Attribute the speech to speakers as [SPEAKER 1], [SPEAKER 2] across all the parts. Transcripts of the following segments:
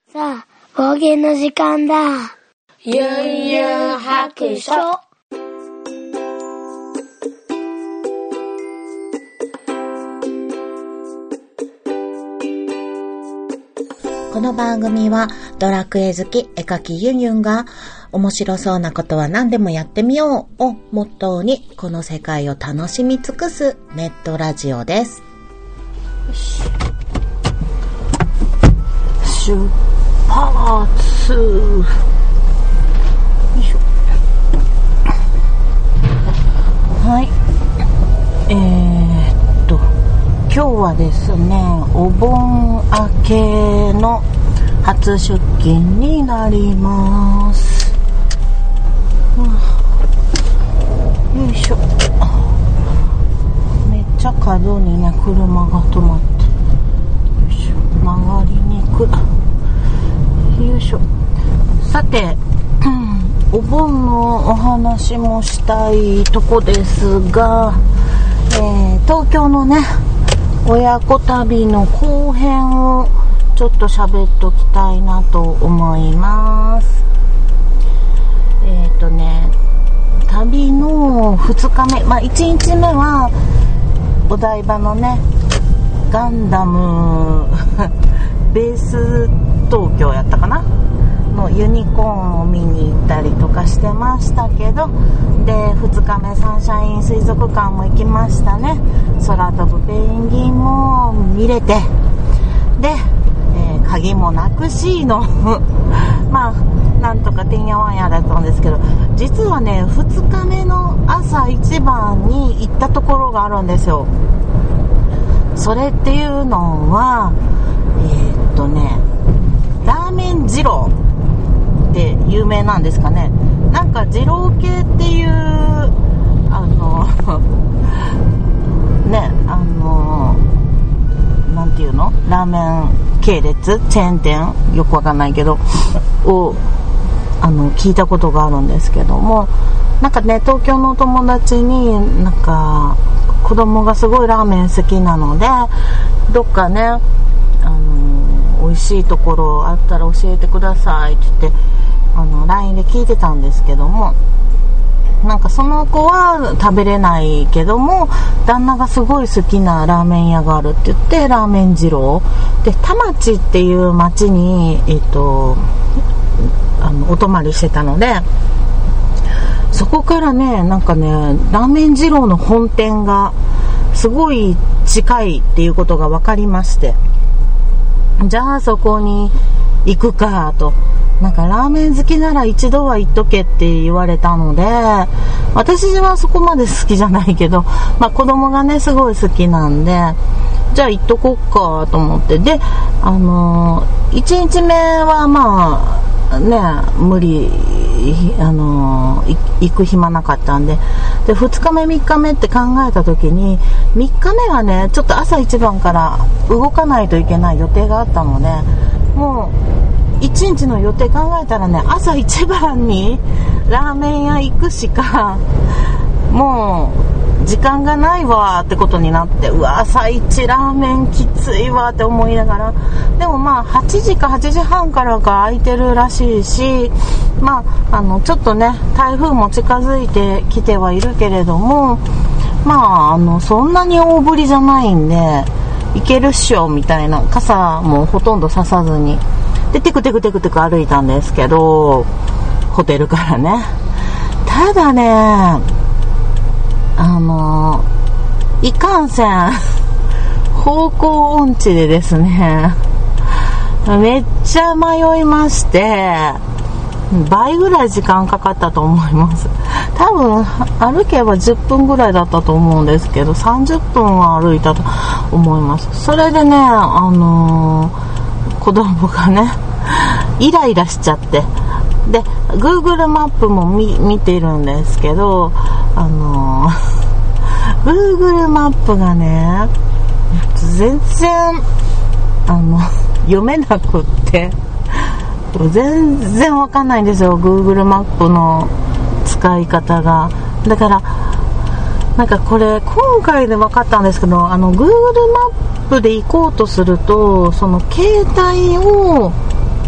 [SPEAKER 1] さあ、方言の時間だ。
[SPEAKER 2] ユンユン白書。
[SPEAKER 3] この番組はドラクエ好き絵描きユンユンが面白そうなことは何でもやってみようをモットーにこの世界を楽しみ尽くすネットラジオです。
[SPEAKER 4] 出発。よいしょ。はい。今日はですね、お盆明けの初出勤になります。よいしょ。めっちゃ角にね、車が止まって。よいしょ。曲がりにくい。よいしょ。さて、お盆のお話もしたいとこですが、東京のね、親子旅の後編をちょっと喋っときたいなと思います。旅の2日目、1日目はお台場のね、ガンダムベース東京やったかなのユニコーンを見に行ったりとかしてましたけど、で2日目サンシャイン水族館も行きましたね。空飛ぶペンギンも見れて、で、鍵もなくしのなんとかてんやわんやだったんですけど、実はね2日目の朝一番に行ったところがあるんですよ。それっていうのはラーメン二郎って有名なんですかね。なんか二郎系っていうなんていうの、ラーメン系列チェーン店よくわかんないけどを聞いたことがあるんですけども、なんかね、東京の友達になんか子供がすごいラーメン好きなので、どっかね美味しいところあったら教えてくださいって言ってLINE で聞いてたんですけども、なんかその子は食べれないけども旦那がすごい好きなラーメン屋があるって言ってラーメン二郎で田町っていう町にお泊まりしてたので、そこからね、なんかねラーメン二郎の本店がすごい近いっていうことが分かりまして、じゃあそこに行くかと、なんかラーメン好きなら一度は行っとけって言われたので、私はそこまで好きじゃないけど、子供がねすごい好きなんで、じゃあ行っとこっかと思って、で1日目は無理、行く暇なかったんで、2日目3日目って考えた時に、3日目はねちょっと朝一番から動かないといけない予定があったので、もう1日の予定考えたらね、朝一番にラーメン屋行くしかもう時間がないわってことになって、うわ朝一ラーメンきついわって思いながら、でも8時か8時半からが空いてるらしいし、ちょっとね台風も近づいてきてはいるけれども、そんなに大降りじゃないんで行けるっしょみたいな、傘もほとんどささずにでテクテク歩いたんですけど、ホテルからね。ただねいかんせん方向音痴でですね、めっちゃ迷いまして、倍ぐらい時間かかったと思います。多分歩けば10分ぐらいだったと思うんですけど、30分は歩いたと思います。それでね子供がねイライラしちゃって、で Google マップも見てるんですけど、Google マップがね全然読めなくって、全然わかんないんですよ Google マップの使い方が。だからなんかこれ今回で分かったんですけど、Google マップで行こうとすると、その携帯を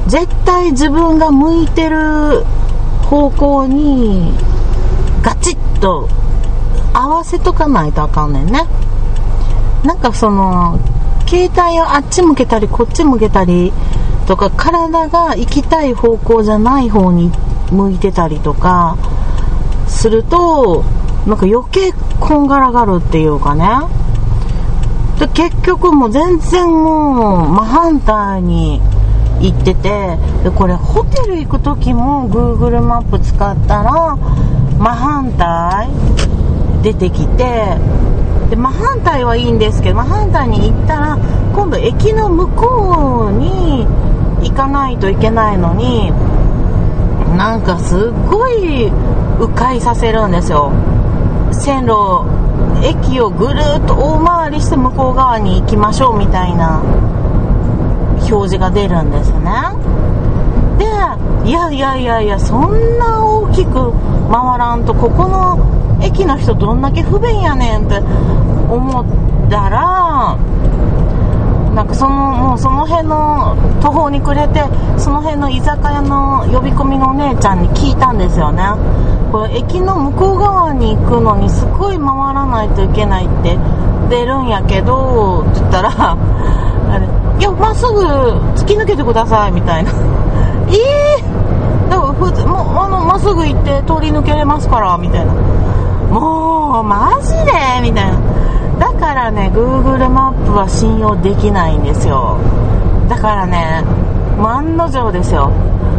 [SPEAKER 4] 絶対自分が向いてる方向にガチッと合わせとかないとあかんねんね。なんかその携帯をあっち向けたりこっち向けたりとか、体が行きたい方向じゃない方に向いてたりとかすると、なんか余計こんがらがるっていうかね。で結局もう全然もう真反対に行ってて、でこれホテル行く時も Google マップ使ったら真反対出てきて、で真反対はいいんですけど、真反対に行ったら今度駅の向こうに行かないといけないのに、なんかすっごい迂回させるんですよ。線路、駅をぐるっと大回りして向こう側に行きましょうみたいな表示が出るんですね。で、いやそんな大きく回らんと、ここの駅の人どんだけ不便やねんって思ったら、なんかもうその辺の途方に暮れて、その辺の居酒屋の呼び込みのお姉ちゃんに聞いたんですよね。これ駅の向こう側に行くのにすごい回らないといけないって出るんやけどって言ったら、いやまっすぐ突き抜けてくださいみたいな。だから普通もうまっすぐ行って通り抜けれますからみたいな。もうマジでみたいな。だからね Google マップは信用できないんですよ。だからね案の定ですよ。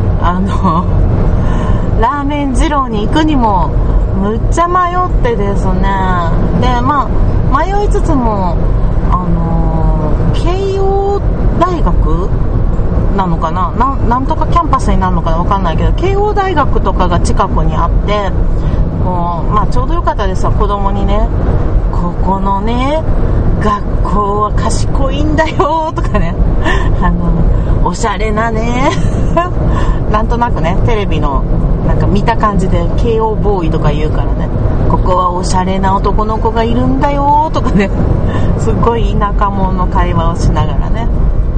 [SPEAKER 4] ラーメン二郎に行くにもむっちゃ迷ってですね。でまあ迷いつつも慶応大学なのかな、なんとかキャンパスになるのかな分かんないけど、慶応大学とかが近くにあって、もうまあちょうどよかったですわ。子供にね、ここのね学校は賢いんだよとかね、おしゃれなねなんとなくねテレビのなんか見た感じで慶応ボーイとか言うからね、ここはおしゃれな男の子がいるんだよとかねすっごい田舎者の会話をしながらね、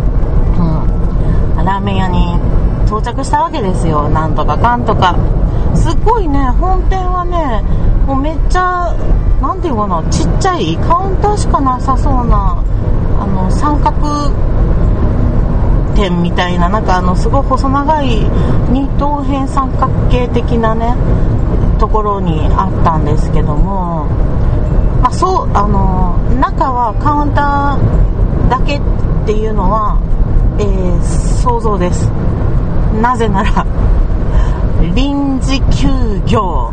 [SPEAKER 4] ラーメン屋に到着したわけですよ。なんとかかんとかすっごいね、本店はねもうめっちゃなんていうかな、ちっちゃいカウンターしかなさそうな三角店みたいな、なんかすごい細長い二等辺三角形的なねところにあったんですけども、まあそう中はカウンターだけっていうのは、想像です。なぜなら臨時休業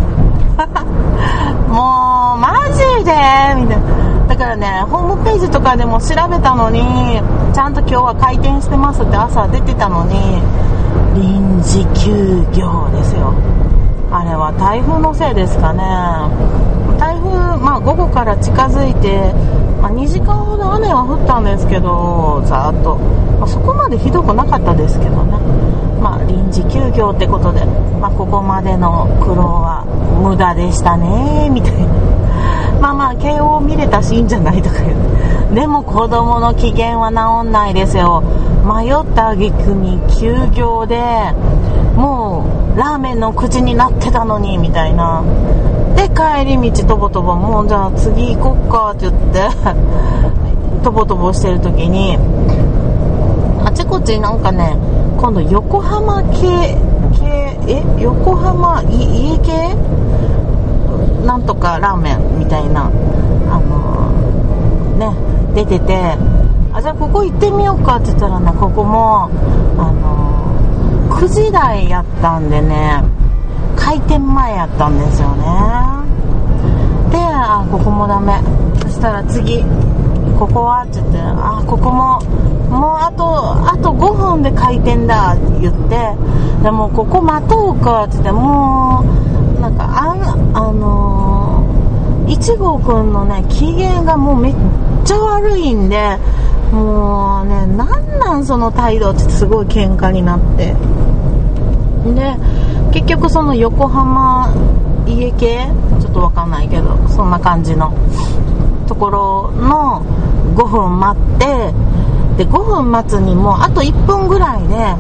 [SPEAKER 4] もうマジでみたいな。だからねホームページとかでも調べたのに、ちゃんと今日は開店してますって朝出てたのに臨時休業ですよ。あれは台風のせいですかね。台風、午後から近づいて、2時間ほど雨は降ったんですけど、ざーっと、そこまでひどくなかったですけどね。臨時休業ってことで、ここまでの苦労は無駄でしたねみたいな。慶応見れたしいいんじゃないとか言う。でも子供の機嫌は治んないですよ。迷った挙句に休業で、もうラーメンの口になってたのにみたいな。で帰り道とぼとぼ、もうじゃあ次行こっかって言ってとぼとぼしてる時に、あちこちなんかね、今度横浜横浜家系なんとかラーメンみたいな出てて、じゃあここ行ってみようかって言ったらね、ここも9時台やったんでね、開店前やったんですよね。でここもダメ。そしたら次ここはって言って、ここももうあと5分で開店だって言って、でもここ待とうかって言って、もうなんか1号くんのね機嫌がもうめっちゃ悪いんで、もうねなんその態度ってすごい喧嘩になって、で結局その横浜家系ちょっとわかんないけど、そんな感じのところの5分待って、で5分待つにもあと1分ぐらいで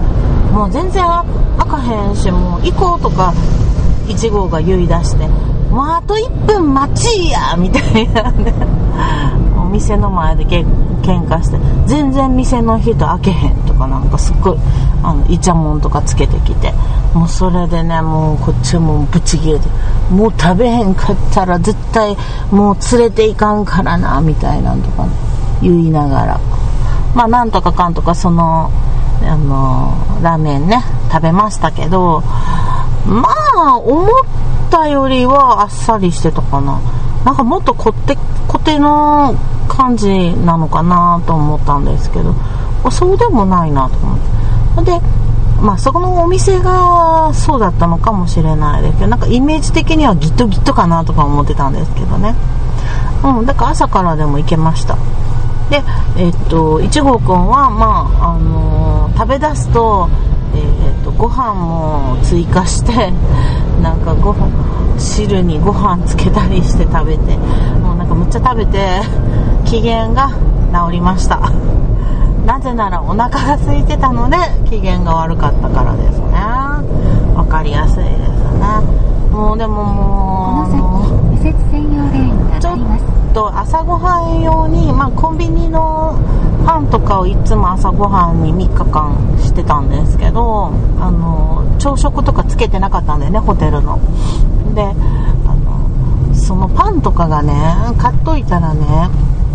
[SPEAKER 4] もう全然開かへんし、もう行こうとか1号が言い出して、もうあと1分待ちやみたいなねもう店の前で喧嘩して、全然店の人開けへんとか、なんかすっごいイチャモンとかつけてきて、もうそれでね、もうこっちもブチギレで、もう食べへんかったら絶対もう連れていかんからなみたいなんとか、ね、言いながら、まあなんとかかんとかそのラーメンね食べましたけど、まあ思ったよりはあっさりしてたかな。なんかもっとコテの感じなのかなと思ったんですけど、そうでもないなと思って。で、まあそこのお店がそうだったのかもしれないですけど、なんかイメージ的にはギトギトかなとか思ってたんですけどね。だから朝からでも行けました。で、1号くんはまあ食べ出すとご飯も追加して、なんか汁にご飯つけたりして食べて、もうなんかむっちゃ食べて機嫌が治りました。なぜならお腹が空いてたので機嫌が悪かったからですね。わかりやすいですね。もうでももう
[SPEAKER 5] この先右折専用レーンがあります。
[SPEAKER 4] 朝ごはん用に、まあ、コンビニのパンとかをいつも朝ごはんに3日間してたんですけど、朝食とかつけてなかったんだよね、ホテルの。でそのパンとかがね買っといたらね、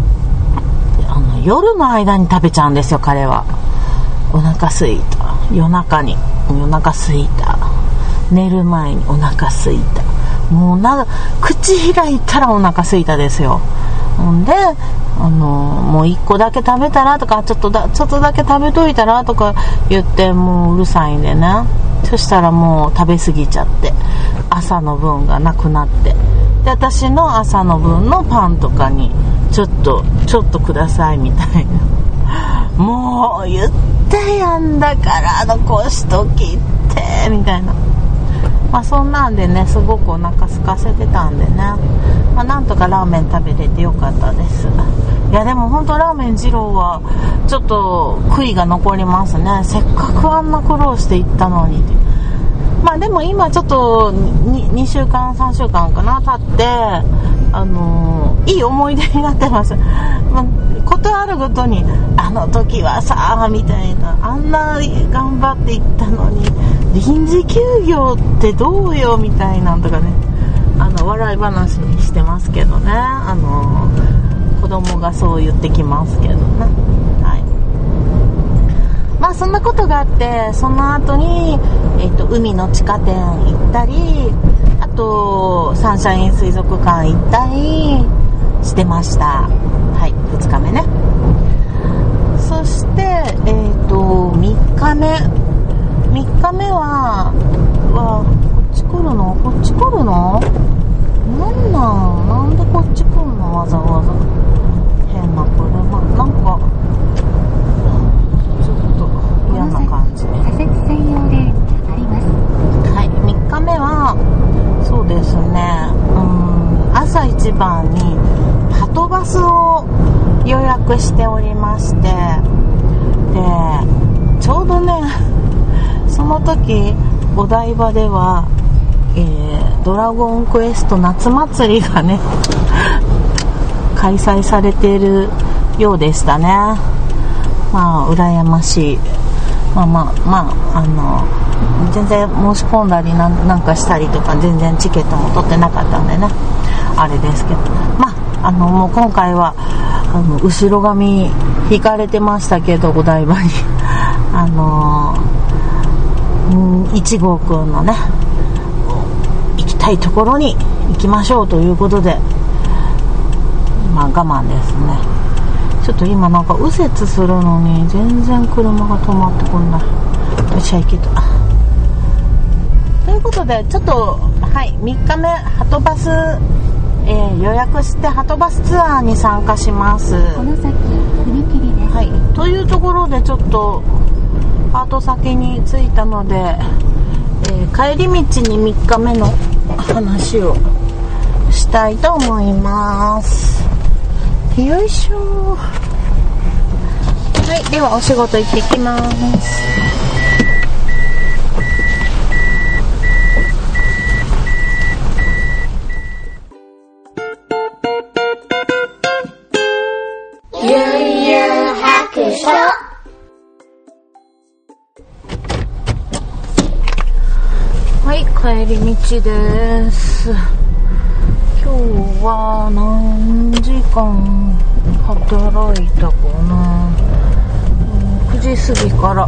[SPEAKER 4] 夜の間に食べちゃうんですよ、彼は。お腹すいた、夜中にお腹すいた、寝る前にお腹すいた、もう口開いたらお腹すいたですよ。でもう1個だけ食べたらとか、ちょっとだけ食べといたらとか言って、もううるさいんでね。そしたらもう食べ過ぎちゃって、朝の分がなくなって、で私の朝の分のパンとかにちょっとくださいみたいな、もう言ってやんだから残しときってみたいな。まあそんなんでね、すごくお腹空かせてたんでね、まあ、なんとかラーメン食べれてよかったです。いやでも本当ラーメン二郎はちょっと悔いが残りますね。せっかくあんな苦労して行ったのに。まあでも今ちょっと 2週間3週間かな経っていい思い出になってます。ことあるごとにあの時はさみたいな、あんな頑張って行ったのに臨時休業ってどうよみたいなんとかね、笑い話にしてますけどね。子供がそう言ってきますけどね。はい。まあそんなことがあって、その後に海の地下店行ったり、あとサンシャイン水族館行ったりしてました。はい、2日目ね。そして3日目はこっち来るのなんでこっち来るの、わざわざ変な車、なんかちょっと嫌な感じ。
[SPEAKER 5] 左折専用レーンがあります。
[SPEAKER 4] はい、3日目はそうですね、朝一番にはとバスを予約しておりまして、でちょうどねその時お台場では、ドラゴンクエスト夏祭りがね開催されているようでしたね。まあ羨ましい。全然申し込んだりなんかしたりとか、全然チケットも取ってなかったんでね、あれですけど、もう今回は後ろ髪引かれてましたけど、お台場に1号くんのね行きたいところに行きましょうということで、まあ我慢ですね。ちょっと今なんか右折するのに全然車が止まってこない。よっしゃ行けた。ということでちょっと3日目はとバス、予約してはとバスツアーに参加します。
[SPEAKER 5] この先踏切です。
[SPEAKER 4] はい、というところでちょっとパート先に着いたので、帰り道に3日目の話をしたいと思います。よいしょ。はい、ではお仕事行ってきます。 はい、帰り道です。今日は何時間働いたかな。9時過ぎから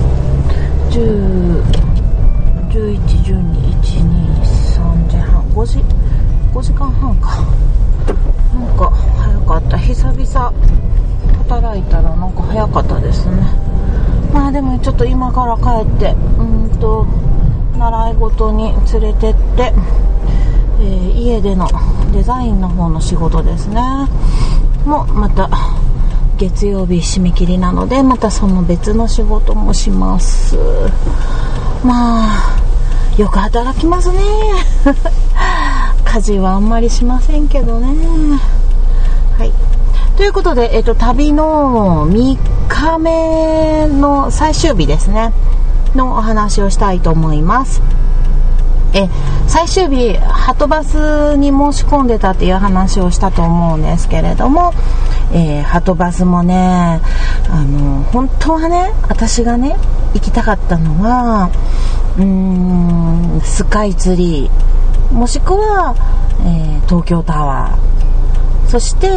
[SPEAKER 4] 10、11、12、1、2、3時半、5時間半か。なんか早かった。久々働いたらなんか早かったですね。まあでもちょっと今から帰って習い事に連れてって、家でのデザインの方の仕事ですねもうまた月曜日締め切りなので、またその別の仕事もします。まあよく働きますね家事はあんまりしませんけどね。はい、ということで、旅の3日目の最終日ですねのお話をしたいと思います。最終日はとバスに申し込んでたっていう話をしたと思うんですけれども、はとバスもね本当はね私がね行きたかったのはスカイツリーもしくは、東京タワーそして、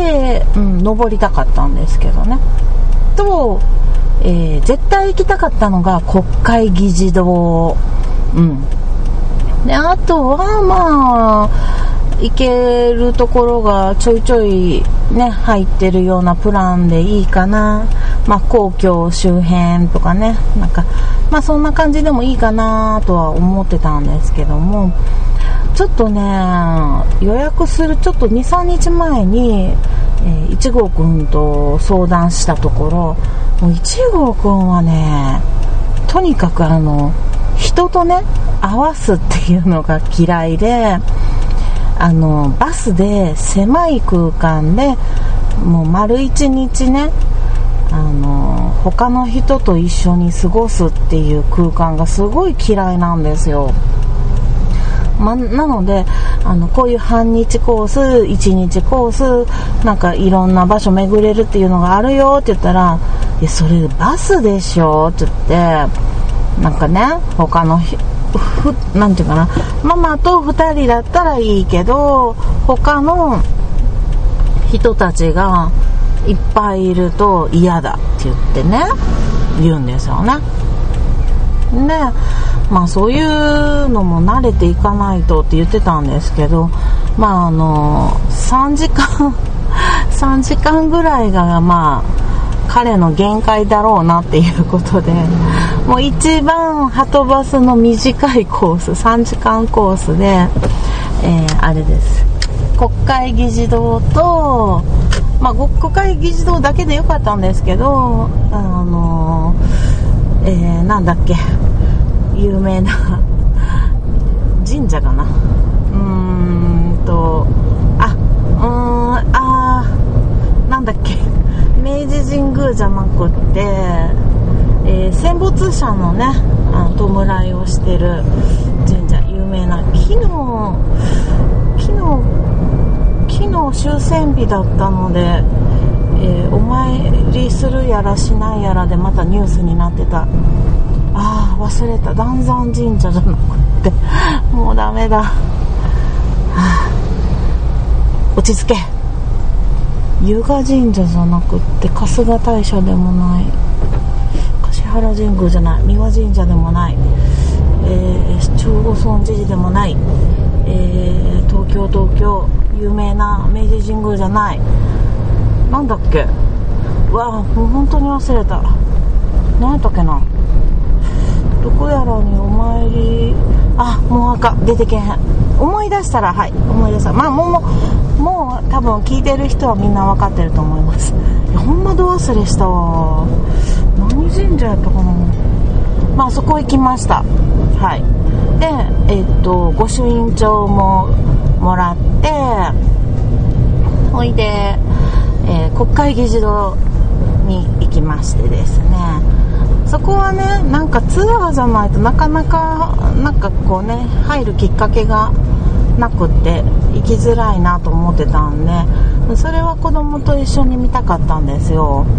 [SPEAKER 4] 登りたかったんですけどねと、絶対行きたかったのが国会議事堂、であとはまあ行けるところがちょいちょいね入ってるようなプランでいいかな。まあ皇居周辺とかねなんかまあそんな感じでもいいかなとは思ってたんですけども、ちょっとね予約するちょっと 2,3 日前に、1号くんと相談したところ、もう1号くんはねとにかく人とね合わすっていうのが嫌いで、バスで狭い空間でもう丸一日ね他の人と一緒に過ごすっていう空間がすごい嫌いなんですよ。なのでこういう半日コース1日コースなんかいろんな場所巡れるっていうのがあるよって言ったら、それバスでしょって言って、なんかね他のなんていうかなママと2人だったらいいけど他の人たちがいっぱいいると嫌だって言ってね言うんですよね。でまあそういうのも慣れていかないとって言ってたんですけど、まあ3時間ぐらいがまあ彼の限界だろうなっていうことで、もう一番はとバスの短いコース3時間コースで、あれです国会議事堂と、まあ、国会議事堂だけでよかったんですけどなんだっけ有名な神社かななんだっけ明治神宮じゃなくて、戦没者のね弔いをしてる神社有名な昨日終戦日だったので、お参りするやらしないやらでまたニュースになってた。忘れた。嵐山神社じゃなくってもうダメだ、落ち着け。湯河神社じゃなくって春日大社でもない橿原神宮じゃない三輪神社でもない、長後村寺でもない、東京有名な明治神宮じゃない、なんだっけもう本当に忘れた。何やったっけな。どこやらにお参りもう赤出てけへん。思い出したら思い出した。まあもう多分聞いてる人はみんな分かってると思います。ほんまど忘れしたわ。何神社やったかな。まあそこ行きました。で御朱印帳ももらってほいで、国会議事堂に行きましてですね、そこはねなんかツアーじゃないとなかなかなんかこうね入るきっかけがなくって行きづらいなと思ってたんで、それは子供と一緒に見たかったんですよ。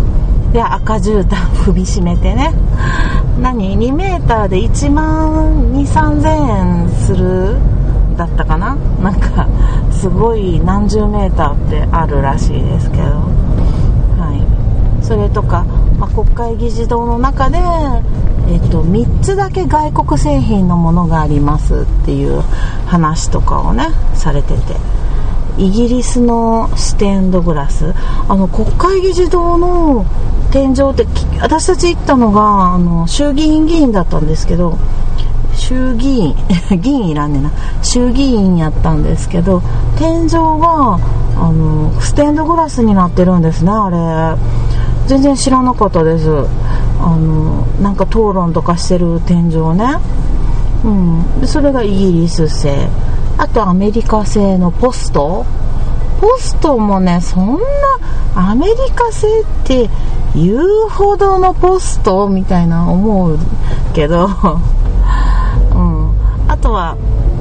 [SPEAKER 4] で赤絨毯踏みしめてね、2メーターで1万2、3000円するだったかな、なんかすごい何十メーターってあるらしいですけど、はい、それとか、国会議事堂の中で、3つだけ外国製品のものがありますっていう話とかをねされてて、イギリスのステンドグラス、国会議事堂の天井って私たち行ったのが衆議院議員だったんですけど、衆議院議員いらんねんな、衆議院やったんですけど、天井がステンドグラスになってるんですね。あれ全然知らなかったです。なんか討論とかしてる天井ね、でそれがイギリス製、あとアメリカ製のポストもね、そんなアメリカ製って言うほどのポストみたいな思うけどあとは、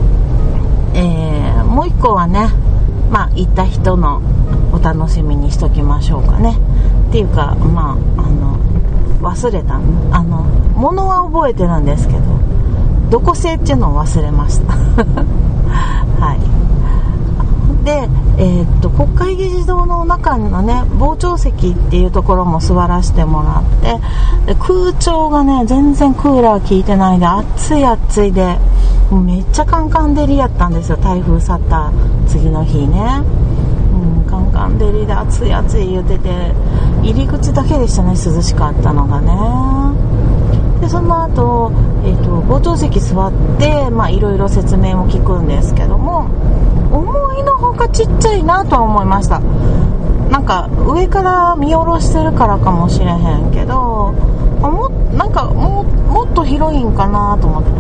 [SPEAKER 4] もう一個はね、行った人のお楽しみにしときましょうかね。っていうか、忘れた物は覚えてるんですけど、どこ製っていうのを忘れましたはい。で、国会議事堂の中のね傍聴席っていうところも座らせてもらって、で空調がね全然クーラー効いてないで暑いで、めっちゃカンカン照りやったんですよ。台風去った次の日ね、カンカン照りで暑い言ってて、入り口だけでしたね涼しかったのがね。でその後、傍聴席座って、いろいろ説明も聞くんですけども、思いのほかちっちゃいなとは思いました。なんか上から見下ろしてるからかもしれへんけど、もっと広いんかなと思って。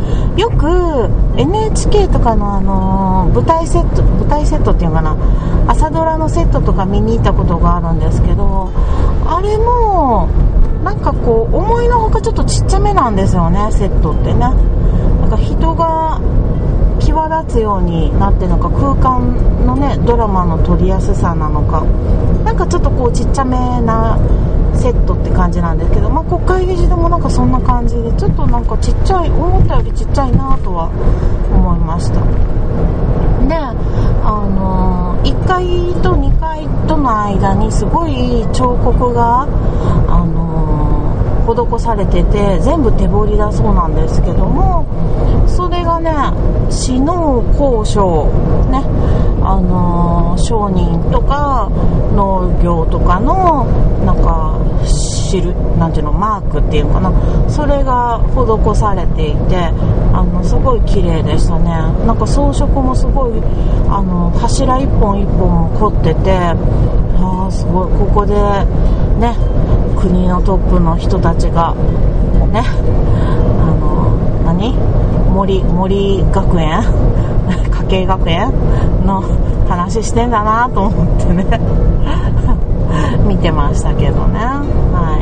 [SPEAKER 4] よく NHK とかの舞台セットっていうかな、朝ドラのセットとか見に行ったことがあるんですけど、あれもなんかこう思いのほかちょっとちっちゃめなんですよね、セットってね。なんか人が際立つようになってるのか、空間のねドラマの撮りやすさなのか、なんかちょっとこうちっちゃめなセットって感じなんですけど、国会議事堂もなんかそんな感じで、ちょっとなんかちっちゃい、思ったよりちっちゃいなとは思いました。で、1階と2階との間にすごい彫刻が施されてて、全部手彫りだそうなんですけども、それがね士農工商ね、商人とか農業とかのなんかなんていうの、マークっていうのかな、それが施されていて、すごい綺麗でしたね。なんか装飾もすごい柱一本一本も凝ってて、すごい、ここでね国のトップの人たちがね、森学園家計学園の話してんだなと思ってね見てましたけどね。はい。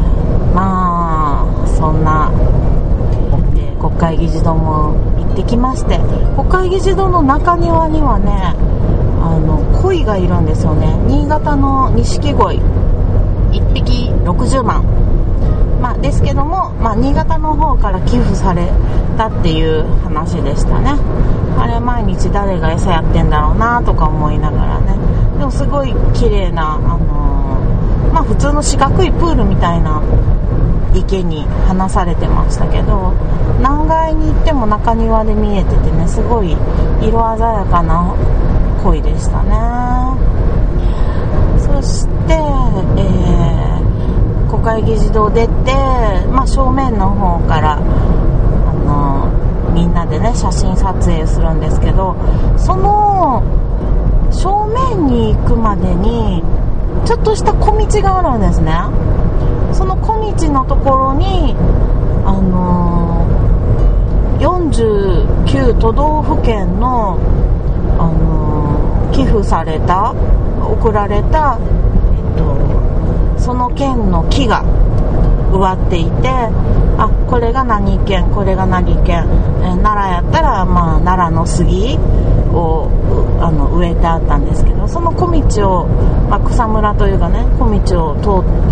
[SPEAKER 4] そんな、国会議事堂も行ってきまして、国会議事堂の中庭にはね鯉がいるんですよね。新潟の錦鯉1匹60万、ですけども、新潟の方から寄付されたっていう話でしたね。あれ毎日誰が餌やってんだろうなとか思いながらね。でもすごい綺麗な普通の四角いプールみたいな池に放されてましたけど、何階に行っても中庭で見えててね、すごい色鮮やかな鯉でしたね。そして、国会議事堂出て、正面の方からみんなでね写真撮影するんですけど、その正面に行くまでにちょっとした小道があるんですね。その小道のところに49都道府県の、寄付された送られた、その県の木が植わっていて、これが何県、これが何県、奈良やったら奈良の杉をを植えてあったんですけど、その小道を、草むらというかね、小道を通って、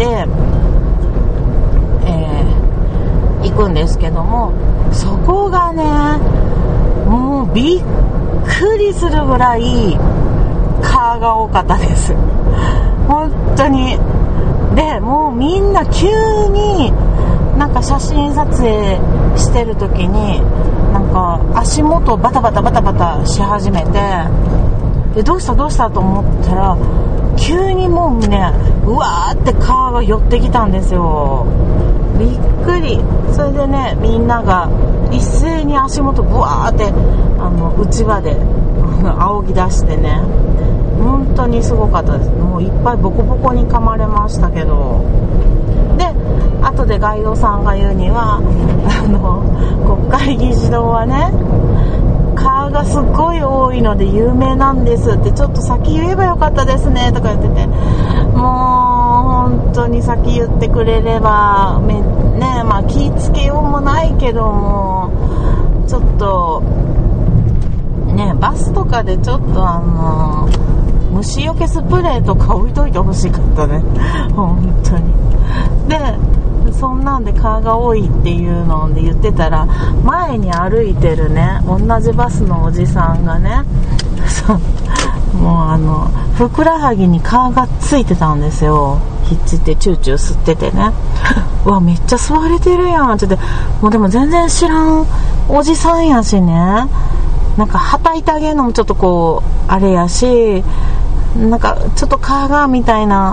[SPEAKER 4] 行くんですけども、そこがね、もうびっくりするぐらい蚊が多かったです。本当に。で、もうみんな急になんか写真撮影してる時になんか足元バタバタし始めて、でどうしたと思ったら、急にもうね、うわーって蚊が寄ってきたんですよ。びっくり。それでね、みんなが一斉に足元ブワーってうちわで仰ぎ出してね、本当にすごかったです。もういっぱいボコボコに噛まれましたけど、で後でガイドさんが言うには国会議事堂はね、蚊がすっごい多いので有名なんですって、ちょっと先言えばよかったですねとか言ってて、もう本当に先言ってくれればね、気ぃつけようもないけども、ちょっとね、バスとかでちょっと虫除けスプレーとか置いといてほしかったね本当に。でそんなんで蚊が多いっていうので言ってたら、前に歩いてるね、同じバスのおじさんがね、もうふくらはぎに蚊がついてたんですよ。ひっついてチューチュー吸っててねうわめっちゃ吸われてるやんって言って、もうでも全然知らんおじさんやしね、なんかはたいてあげるのもちょっとこうあれやし、なんかちょっと蚊がみたいな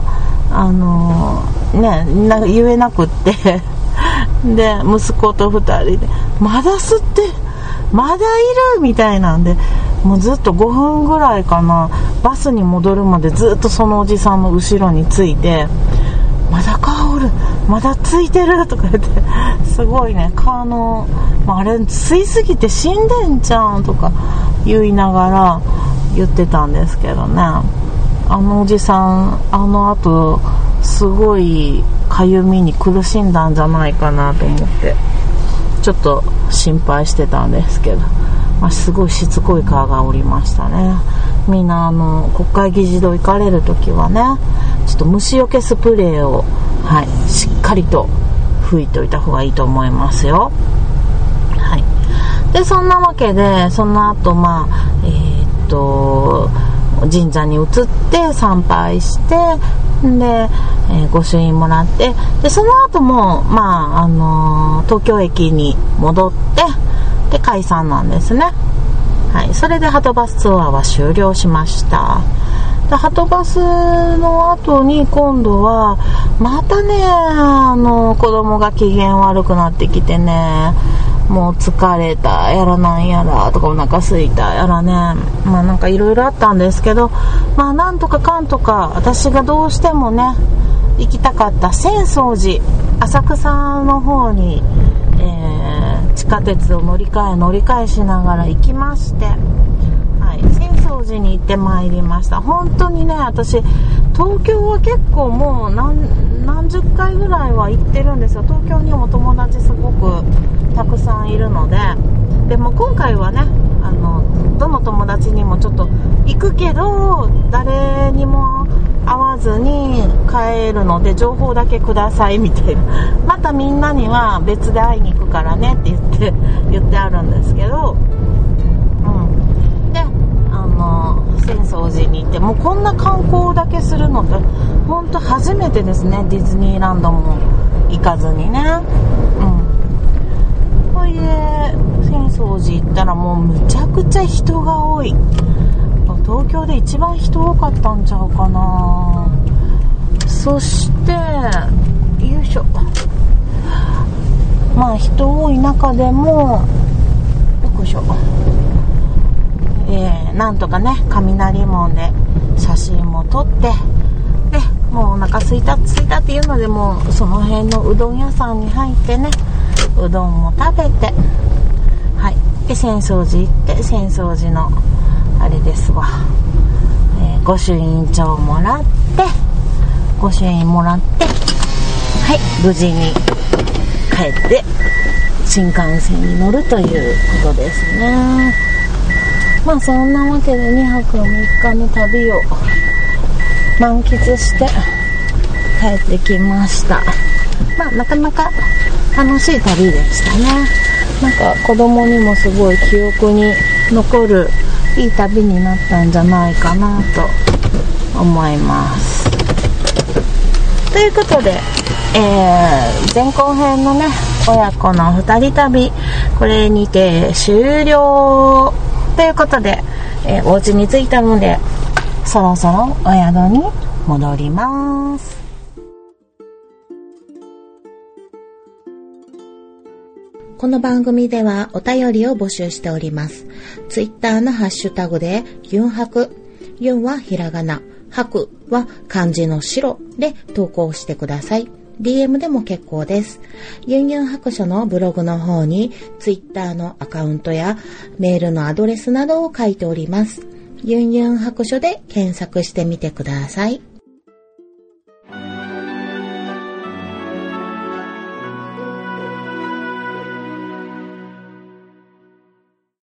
[SPEAKER 4] なんか言えなくってで息子と2人でまだ吸ってまだいるみたいなんで、もうずっと5分ぐらいかな、バスに戻るまでずっとそのおじさんの後ろについて、まだ蚊おる、まだついてるとか言って、すごいね、蚊の、あれ吸いすぎて死んでんじゃんとか言いながら言ってたんですけどね、おじさん後すごいかゆみに苦しんだんじゃないかなと思ってちょっと心配してたんですけど、すごいしつこい蚊がおりましたね。みんな国会議事堂行かれるときはね、ちょっと虫除けスプレーを、しっかりと吹いといた方がいいと思いますよ。でそんなわけで、その後神社に移って参拝して、で、御朱印もらって、でその後も東京駅に戻ってで解散なんですね。それではとバスツアーは終了しました。ではとバスの後に今度はまたね、子供が機嫌悪くなってきてね、もう疲れたやらなんやらとかお腹すいたやらね、なんかいろいろあったんですけど、なんとかかんとか私がどうしてもね行きたかった浅草寺、浅草の方に、地下鉄を乗り換えしながら行きまして、浅草寺に行ってまいりました。本当にね、私東京は結構もう何十回ぐらいは行ってるんですよ。東京にも友達すごくたくさんいるので、でも今回はね、どの友達にもちょっと行くけど誰にも会わずに帰るので情報だけくださいみたいな、またみんなには別で会いに行くからねって言ってあるんですけど、で浅草寺に行って、もうこんな観光だけするのって本当初めてですね。ディズニーランドも行かずにね。それで浅草寺行ったらもうむちゃくちゃ人が多い。東京で一番人多かったんちゃうかな。そしてよいしょ、人多い中でもよいしょ、なんとかね雷門で写真も撮って、でもうお腹すいたっていうので、もうその辺のうどん屋さんに入ってね、うどんも食べて、で浅草寺行って、浅草寺のあれですわ、御朱印帳もらって、御朱印もらって、無事に帰って新幹線に乗るということですね。 まあそんなわけで2泊3日の旅を満喫して帰ってきました。まあなかなか楽しい旅でしたね。なんか子供にもすごい記憶に残るいい旅になったんじゃないかなと思います。ということで、前後編のね親子の2人旅、これにて終了ということで、お家に着いたのでそろそろお宿に戻ります。
[SPEAKER 3] この番組ではお便りを募集しております。ツイッターのハッシュタグでユンハク、ユンはひらがな、ハクは漢字の白で投稿してください。DM でも結構です。ユンユン白書のブログの方にツイッターのアカウントやメールのアドレスなどを書いております。ユンユン白書で検索してみてください。